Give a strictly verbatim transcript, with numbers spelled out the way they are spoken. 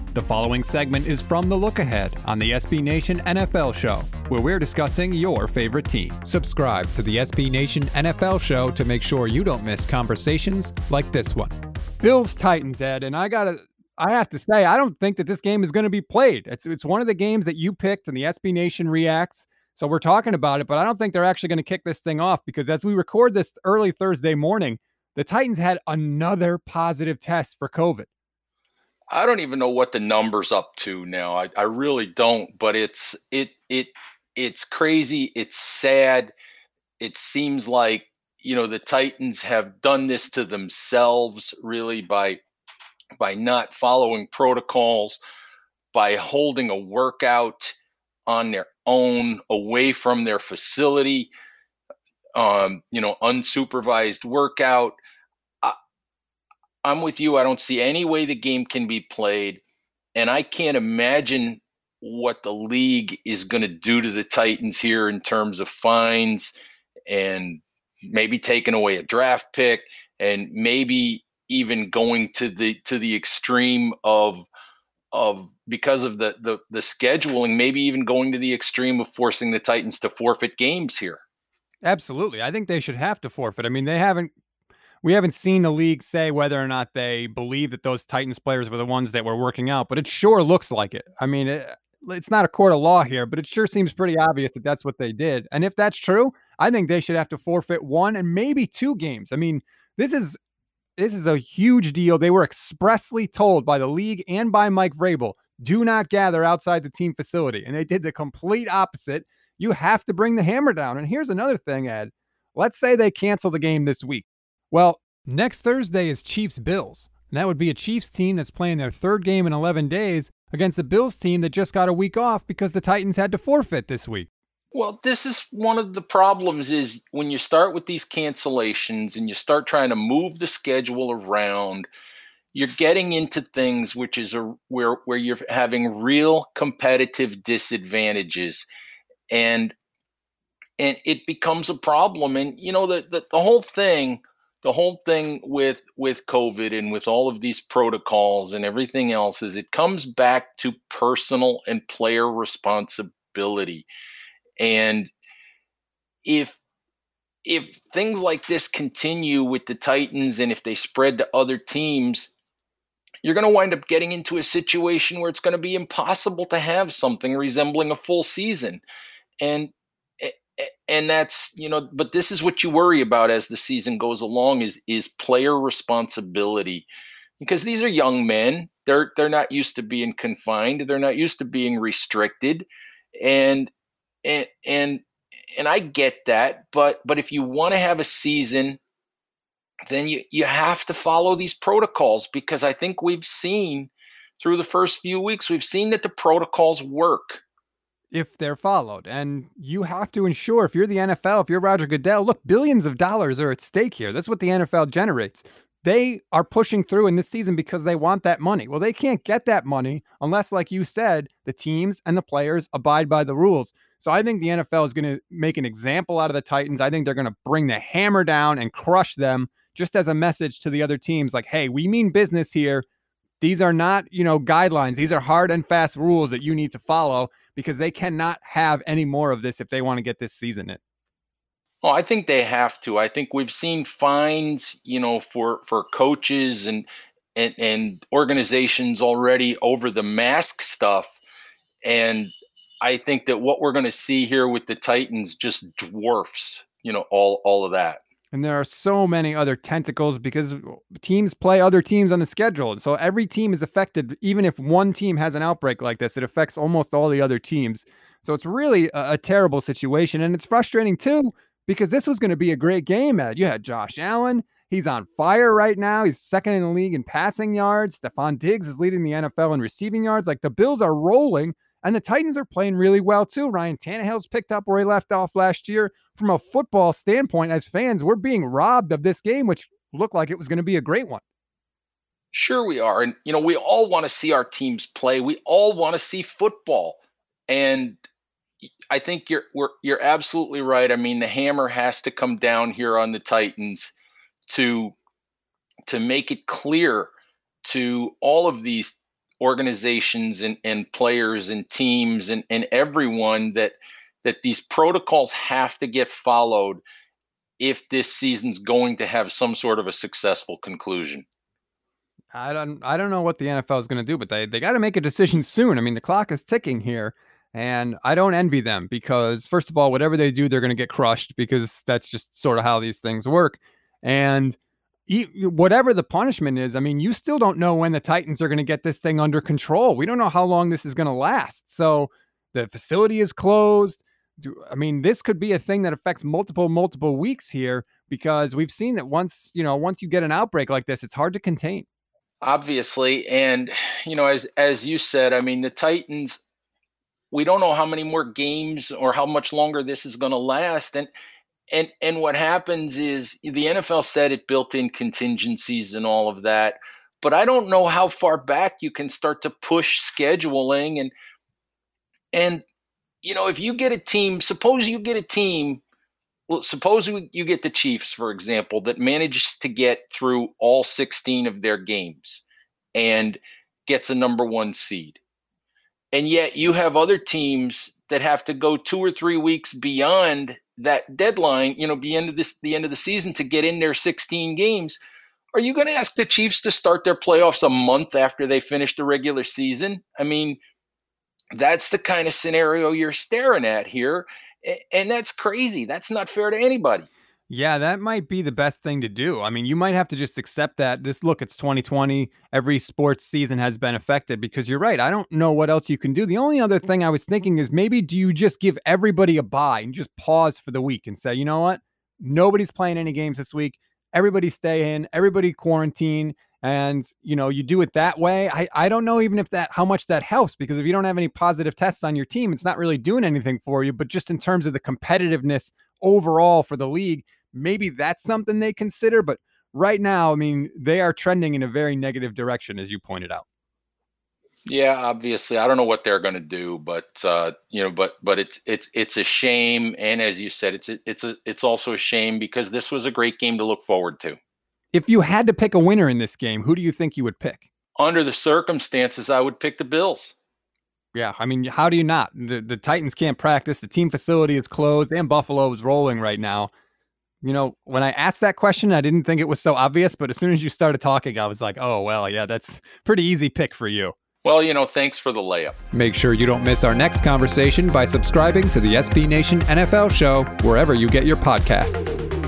The following segment is from The Look Ahead on the S B Nation N F L Show, where we're discussing your favorite team. Subscribe to the S B Nation N F L Show to make sure you don't miss conversations like this one. Bills Titans, Ed, and I gotta, I have to say, I don't think that this game is going to be played. It's it's one of the games that you picked, and the S B Nation reacts. So we're talking about it, but I don't think they're actually going to kick this thing off because as we record this early Thursday morning, the Titans had another positive test for COVID. I don't even know what the number's up to now. I, I really don't, but it's it it it's crazy. It's sad. It seems like, you know, the Titans have done this to themselves really by by not following protocols, by holding a workout on their own away from their facility, um, you know, unsupervised workout. I'm with you. I don't see any way the game can be played. And I can't imagine what the league is going to do to the Titans here in terms of fines and maybe taking away a draft pick and maybe even going to the to the extreme of of because of the the the scheduling, maybe even going to the extreme of forcing the Titans to forfeit games here. Absolutely. I think they should have to forfeit. I mean, they haven't We haven't seen the league say whether or not they believe that those Titans players were the ones that were working out, but it sure looks like it. I mean, it, it's not a court of law here, but it sure seems pretty obvious that that's what they did. And if that's true, I think they should have to forfeit one and maybe two games. I mean, this is this is a huge deal. They were expressly told by the league and by Mike Vrabel, do not gather outside the team facility. And they did the complete opposite. You have to bring the hammer down. And here's another thing, Ed. Let's say they cancel the game this week. Well, next Thursday is Chiefs-Bills, and that would be a Chiefs team that's playing their third game in eleven days against a Bills team that just got a week off because the Titans had to forfeit this week. Well, this is one of the problems is when you start with these cancellations and you start trying to move the schedule around, you're getting into things which is a, where where you're having real competitive disadvantages, and and it becomes a problem. And you know the the, the whole thing. The whole thing with with COVID and with all of these protocols and everything else is it comes back to personal and player responsibility. And if if things like this continue with the Titans and if they spread to other teams, you're going to wind up getting into a situation where it's going to be impossible to have something resembling a full season. And And that's, you know, but this is what you worry about as the season goes along is is player responsibility, because these are young men. They're they're not used to being confined. They're not used to being restricted, and and and and I get that. But but if you want to have a season, then you you have to follow these protocols, because I think we've seen through the first few weeks we've seen that the protocols work. If they're followed. And you have to ensure, if you're the N F L, if you're Roger Goodell, look, billions of dollars are at stake here. That's what the N F L generates. They are pushing through in this season because they want that money. Well, they can't get that money unless, like you said, the teams and the players abide by the rules. So I think the N F L is going to make an example out of the Titans. I think they're going to bring the hammer down and crush them just as a message to the other teams like, hey, we mean business here. These are not, you know, guidelines. These are hard and fast rules that you need to follow, because they cannot have any more of this if they want to get this season in. Oh, I think they have to. I think we've seen fines, you know, for for coaches and and, and organizations already over the mask stuff. And I think that what we're going to see here with the Titans just dwarfs, you know, all all of that. And there are so many other tentacles because teams play other teams on the schedule. So every team is affected. Even if one team has an outbreak like this, it affects almost all the other teams. So it's really a, a terrible situation. And it's frustrating too, because this was going to be a great game, Ed. You had Josh Allen. He's on fire right now. He's second in the league in passing yards. Stephon Diggs is leading the N F L in receiving yards. Like, the Bills are rolling. And the Titans are playing really well, too. Ryan Tannehill's picked up where he left off last year. From a football standpoint, as fans, we're being robbed of this game, which looked like it was going to be a great one. Sure we are. And, you know, we all want to see our teams play. We all want to see football. And I think you're we're, you're absolutely right. I mean, the hammer has to come down here on the Titans to, to make it clear to all of these organizations and, and players and teams and, and everyone that that these protocols have to get followed if this season's going to have some sort of a successful conclusion. I don't I don't know what the N F L is going to do, but they they got to make a decision soon. I mean, the clock is ticking here, and I don't envy them because first of all, whatever they do, they're going to get crushed because that's just sort of how these things work. And e- whatever the punishment is, I mean, you still don't know when the Titans are going to get this thing under control. We don't know how long this is going to last. So the facility is closed. I mean, this could be a thing that affects multiple multiple weeks here because we've seen that once, you know, once you get an outbreak like this, it's hard to contain. Obviously, and you know, as as you said, I mean, the Titans, we don't know how many more games or how much longer this is going to last. And and and what happens is the N F L said it built in contingencies and all of that, but I don't know how far back you can start to push scheduling. And and you know, if you get a team, suppose you get a team, well, suppose you get the Chiefs, for example, that manages to get through all sixteen of their games and gets a number one seed. And yet you have other teams that have to go two or three weeks beyond that deadline, you know, the end of this, the end of the season to get in their sixteen games. Are you going to ask the Chiefs to start their playoffs a month after they finish the regular season? I mean, that's the kind of scenario you're staring at here. And that's crazy. That's not fair to anybody. Yeah, that might be the best thing to do. I mean, you might have to just accept that this look, it's twenty twenty. Every sports season has been affected because you're right. I don't know what else you can do. The only other thing I was thinking is maybe do you just give everybody a bye and just pause for the week and say, you know what? Nobody's playing any games this week. Everybody stay in, everybody quarantine. And, you know, you do it that way. I, I don't know even if that, how much that helps, because if you don't have any positive tests on your team, it's not really doing anything for you. But just in terms of the competitiveness overall for the league, maybe that's something they consider. But right now, I mean, they are trending in a very negative direction, as you pointed out. Yeah, obviously, I don't know what they're going to do, but uh, you know, but but it's it's it's a shame, and as you said, it's a, it's a it's also a shame because this was a great game to look forward to. If you had to pick a winner in this game, who do you think you would pick? Under the circumstances, I would pick the Bills. Yeah, I mean, how do you not? The the Titans can't practice. The team facility is closed, and Buffalo is rolling right now. You know, when I asked that question, I didn't think it was so obvious, but as soon as you started talking, I was like, oh, well, yeah, that's pretty easy pick for you. Well, you know, thanks for the layup. Make sure you don't miss our next conversation by subscribing to the S B Nation N F L Show wherever you get your podcasts.